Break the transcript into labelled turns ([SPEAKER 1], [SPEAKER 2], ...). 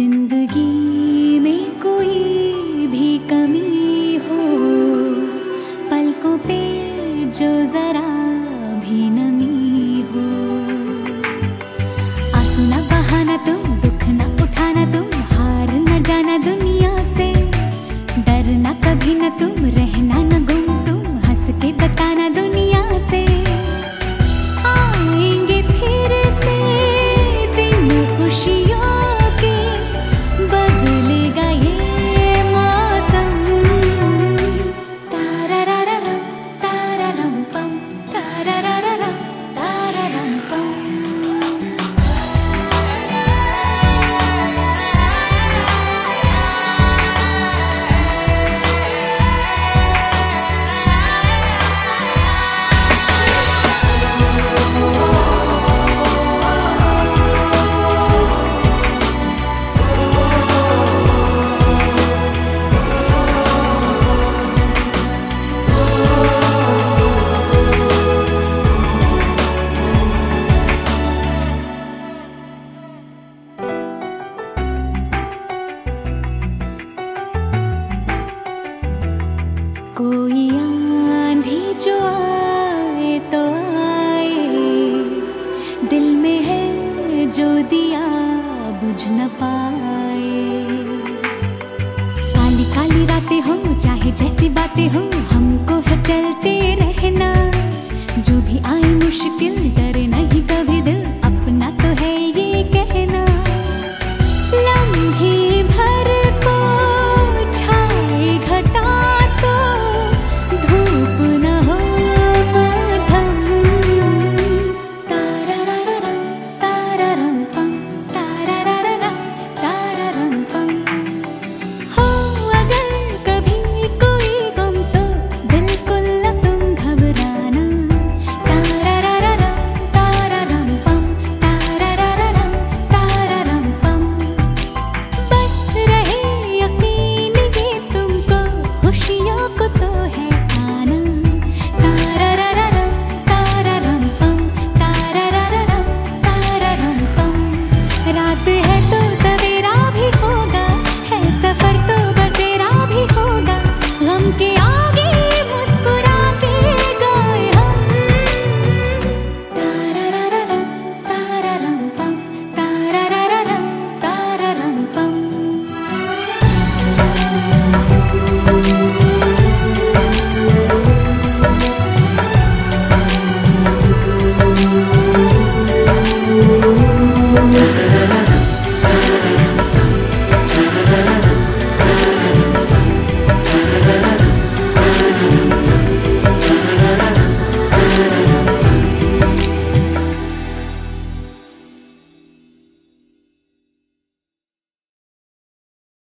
[SPEAKER 1] जिंदगी में कोई भी कमी हो, पलकों पे जो जरा भी नमी हो, आंसू न बहाना तुम, दुख न उठाना तुम, हार न जाना दुनिया से, डरना कभी न तुम, रहना न गुमसुम, हंस के बताना दुनिया से, आएंगे फिर से दिन खुशियों के, बदलेगा ये मौसम। तारारारारम, तारारम पम, तारारारारम, तारारम पम। कोई आंधी जो आए तो आए, दिल में है जो दिया बुझ न पाए। काली काली रातें हो चाहे जैसी बातें हो, हमको है चलते रहना, जो भी आए मुश्किल डरे नहीं कभी दिल।